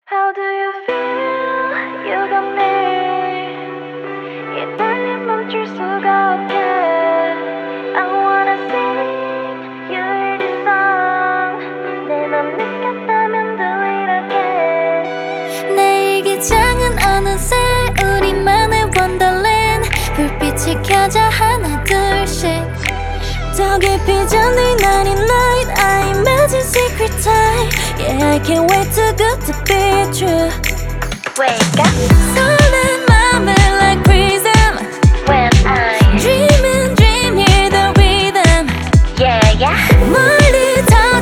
How do you feel? You got me. 이 떨림 멈출 수가 없게. I wanna sing your this song. 내 맘 느꼈다면 do it again. 내 일기장은 어느새 우리만의 원더랜드. 불빛이 켜져 하나 둘씩 더 깊이 잠든 night night. I imagine secret time. Yeah, I can't wait too good to be true. Wake up 설렘 맘을 like prism. when I Dream, hear the rhythm. yeah. 멀리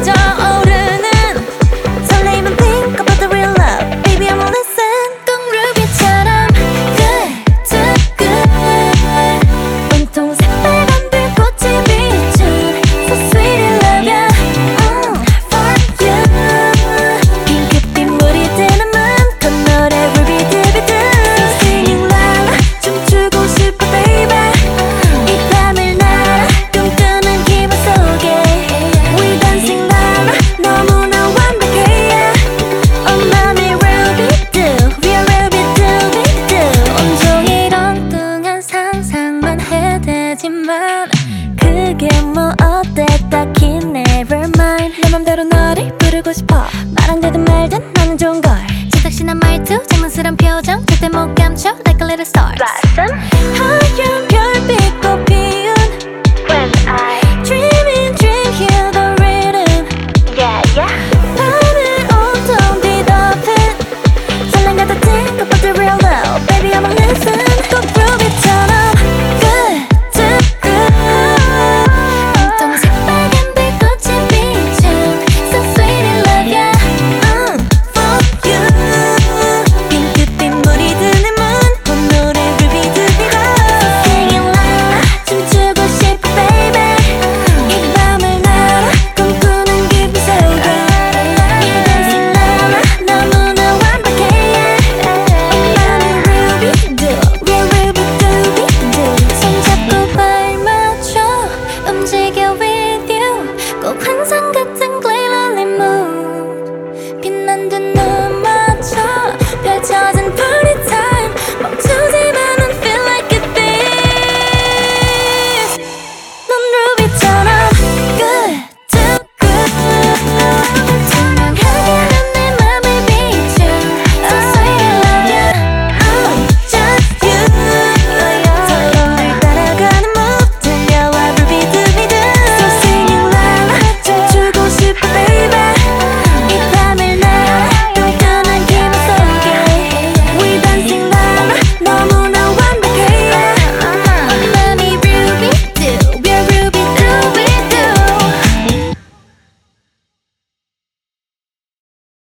터져오르는 설레임은 think about the real love. Baby, I'm gonna listen. 꼭 루비처럼 good to good. 온통 새빨간 불꽃이 비춘 so sweet in love, yeah. For you. 핑크빛 물이 드는 맘그 노래 ruby dooby doo. Singing loud 춤추고 싶어 baby. 이 밤을 날아 꿈꾸는 기분 속에 We dancing loud 너무나 완벽해 yeah. Oh mommy ruby doo. We are ruby dooby doo. 온종일 엉뚱한 상상만 해대지만 그게 뭐 어때 딱히 never mind. 내 맘대로 너를 부르고 싶어 말 안 되든 말든 나는 좋은걸. 제작신한 말투 장난스런 표정 절대 못 감춰 like a little star. blossom 하얀 별빛꽃 피운 when I dream hear the rhythm. yeah. 밤을 온통 뒤덮은 설렘 같아 think about the real love. Baby I'm gonna listen. 꼭 ruby처럼 good to good. 온통 새빨간 불꽃이 비춘 so sweet in love yeah. For you. 핑크빛 물이 드는 문 노래 ruby dooby doo. Singing loud 춤추고 싶어 baby. 이 밤을 날아 꿈꾸는 기분 속에 We dancing loud 너무나 완벽해 yeah. Oh mommy ruby doo. We are ruby dooby doo. 손잡고 발 맞춰 움직여 with you. 꼭 환상 같은 clear mood. 빛난 두 눈